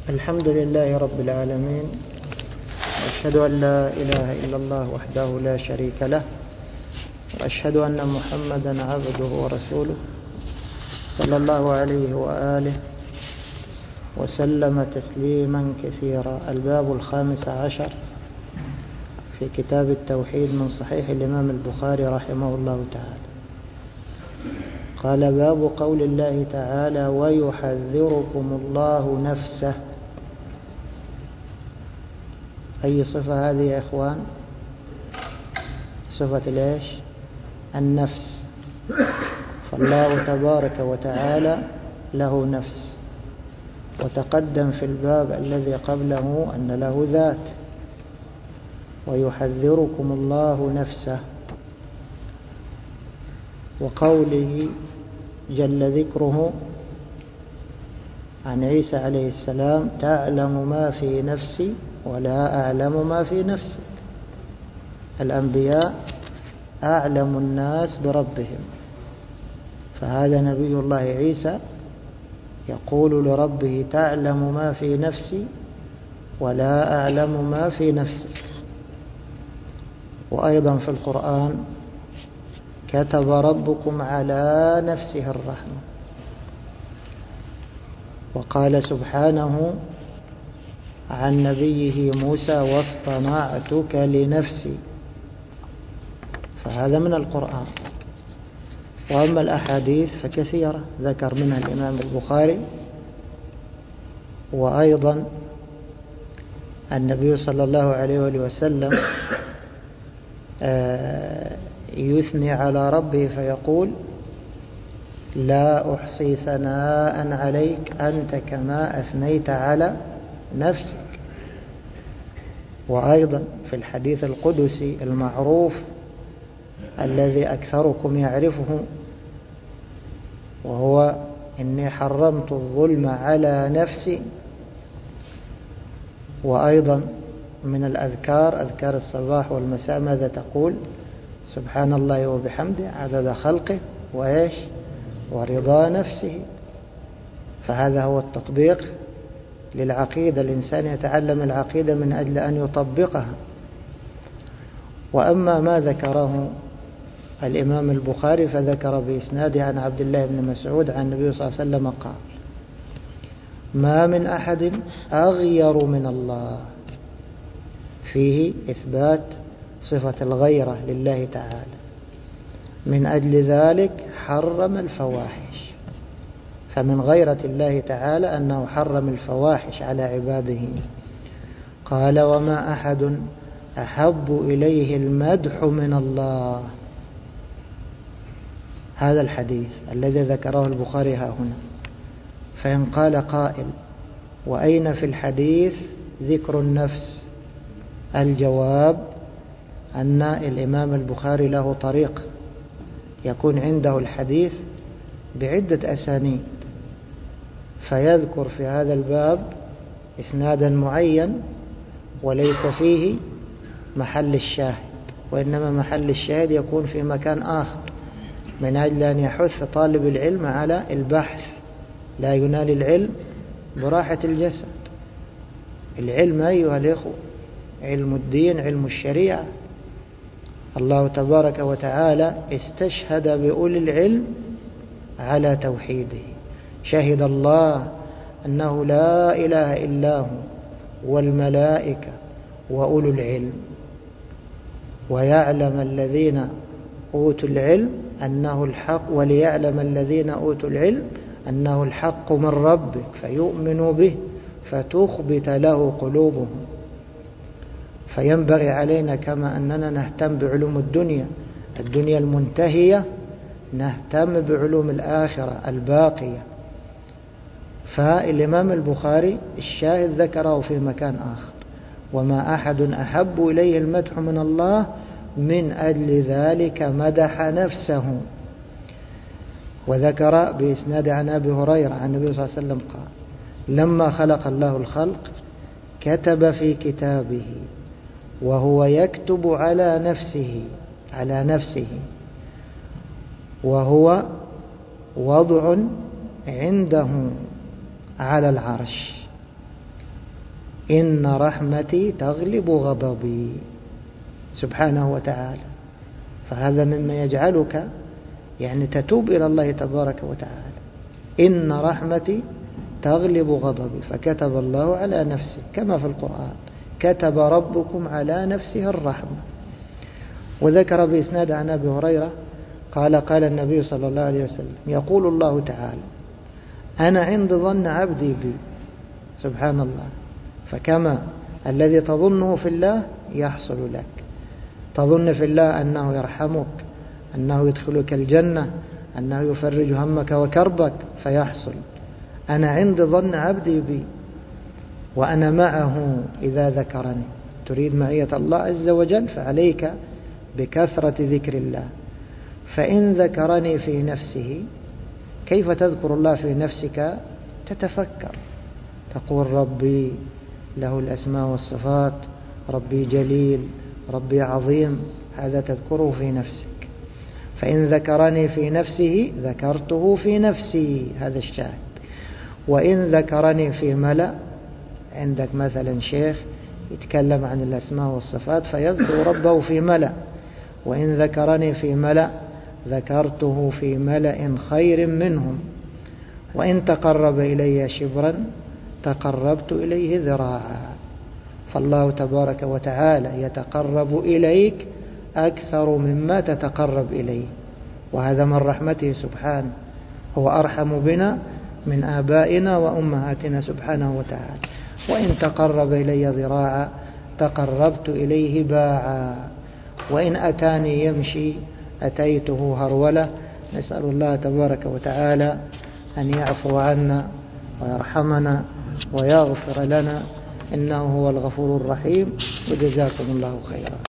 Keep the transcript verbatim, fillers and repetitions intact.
الحمد لله رب العالمين، وأشهد أن لا إله إلا الله وحده لا شريك له، وأشهد أن محمدا عبده ورسوله صلى الله عليه وآله وسلم تسليما كثيرا. الباب الخامس عشر في كتاب التوحيد من صحيح الإمام البخاري رحمه الله تعالى. قال: باب قول الله تعالى: ويحذركم الله نفسه. أي صفة هذه يا إخوان؟ صفة ليش؟ النفس. فالله تبارك وتعالى له نفس، وتقدم في الباب الذي قبله أن له ذات. ويحذركم الله نفسه، وقوله جل ذكره عن عيسى عليه السلام: تعلم ما في نفسي ولا أعلم ما في نفسك. الأنبياء أعلم الناس بربهم، فهذا نبي الله عيسى يقول لربه: تعلم ما في نفسي ولا أعلم ما في نفسك. وأيضا في القرآن: كتب ربكم على نفسه الرحمة. وقال سبحانه عن نبيه موسى: واصطنعتك لنفسي. فهذا من القرآن. وأما الأحاديث فكثيرة ذكر منها الإمام البخاري. وأيضا النبي صلى الله عليه وآله وسلم يثني على ربه فيقول: لا أحصي ثناء عليك أنت كما أثنيت على نفسك. وأيضا في الحديث القدسي المعروف الذي أكثركم يعرفه، وهو: إني حرمت الظلم على نفسي. وأيضا من الأذكار أذكار الصباح والمساء ماذا تقول؟ سبحان الله وبحمده عدد خلقه وإيش ورضا نفسه. فهذا هو التطبيق للعقيدة. الإنسان يتعلم العقيدة من أجل أن يطبقها. وأما ما ذكره الإمام البخاري فذكر بإسناده عن عبد الله بن مسعود عن النبي صلى الله عليه وسلم قال: ما من أحد أغير من الله. فيه إثبات صفة الغيرة لله تعالى. من أجل ذلك حرم الفواحش. فمن غيرة الله تعالى أنه حرم الفواحش على عباده. قال: وما أحد أحب إليه المدح من الله. هذا الحديث الذي ذكره البخاري ها هنا. فإن قال قائل: وأين في الحديث ذكر النفس؟ الجواب أن الإمام البخاري له طريق يكون عنده الحديث بعدة أسانيد، فيذكر في هذا الباب إسنادا معين وليس فيه محل الشاهد، وإنما محل الشاهد يكون في مكان آخر، من أجل أن يحث طالب العلم على البحث. لا ينال العلم براحة الجسد. العلم أيها الإخوة علم الدين، علم الشريعة. الله تبارك وتعالى استشهد بأولي العلم على توحيده. شهد الله أنه لا إله إلا هو والملائكة وأولو العلم، ويعلم الذين أوتوا العلم أنه الحق، وليعلم الذين أوتوا العلم أنه الحق من ربك فيؤمنوا به فتخبت له قلوبهم. فينبغي علينا كما أننا نهتم بعلوم الدنيا الدنيا المنتهية، نهتم بعلوم الآخرة الباقية. فالإمام البخاري الشاهد ذكره في مكان آخر: وما أحد أحب إليه المدح من الله، من أجل ذلك مدح نفسه. وذكر بإسناد عن أبي هريرة عن النبي صلى الله عليه وسلم قال: لما خلق الله الخلق كتب في كتابه وهو يكتب على نفسه على نفسه وهو وضع عنده على العرش. إن رحمتي تغلب غضبي سبحانه وتعالى. فهذا مما يجعلك يعني تتوب إلى الله تبارك وتعالى. إن رحمتي تغلب غضبي، فكتب الله على نفسه كما في القرآن كتب ربكم على نفسه الرحمة. وذكر بإسناد عن أبي هريرة قال قال النبي صلى الله عليه وسلم يقول الله تعالى أنا عند ظن عبدي بي. سبحان الله. فكما الذي تظنه في الله يحصل لك، تظن في الله أنه يرحمك، أنه يدخلك الجنة، أنه يفرج همك وكربك فيحصل. أنا عند ظن عبدي بي وأنا معه إذا ذكرني. تريد معية الله عز وجل فعليك بكثرة ذكر الله. فإن ذكرني في نفسه، كيف تذكر الله في نفسك؟ تتفكر، تقول ربي له الأسماء والصفات، ربي جليل، ربي عظيم، هذا تذكره في نفسك. فإن ذكرني في نفسه ذكرته في نفسي، هذا الشاهد. وإن ذكرني في ملأ، عندك مثلا شيخ يتكلم عن الأسماء والصفات فيذكر ربه في ملأ، وإن ذكرني في ملأ ذكرته في ملأ خير منهم. وإن تقرب إلي شبرا تقربت إليه ذراعا. فالله تبارك وتعالى يتقرب إليك أكثر مما تتقرب إليه، وهذا من رحمته سبحانه. هو أرحم بنا من آبائنا وأمهاتنا سبحانه وتعالى. وإن تقرب إلي ذراعا تقربت إليه باعا. وإن أتاني يمشي أتيته هرولة. نسأل الله تبارك وتعالى أن يعفو عنا ويرحمنا ويغفر لنا، إنه هو الغفور الرحيم. وجزاكم الله خيرا.